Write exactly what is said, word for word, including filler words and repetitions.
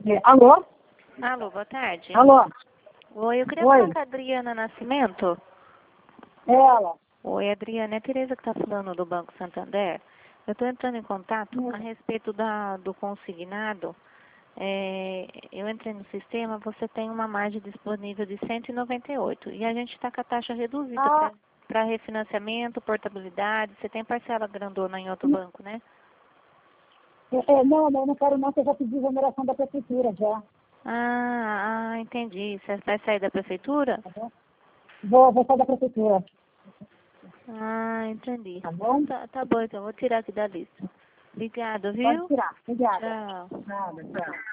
É, alô? Alô, boa tarde. Alô? Oi, eu queria Oi. falar com a Adriana Nascimento. É ela. Oi, Adriana, é a Tereza que está falando do Banco Santander. Eu estou entrando em contato Hum. a respeito da, do consignado. É, eu entrei no sistema, você tem uma margem disponível de cento e noventa e oito e a gente está com a taxa reduzida Ah, para refinanciamento, portabilidade. Você tem parcela grandona em outro banco, né? é, é, não, não, não quero não, que eu já pedi exoneração da prefeitura já. Ah, ah, entendi. Você vai sair da prefeitura? Tá bom? Vou, vou sair da prefeitura, Ah, entendi. tá bom? Tá, tá bom, então. Vou tirar aqui da lista. Obrigada, Pode viu? tirar. Obrigada. Tchau. Nada, tchau.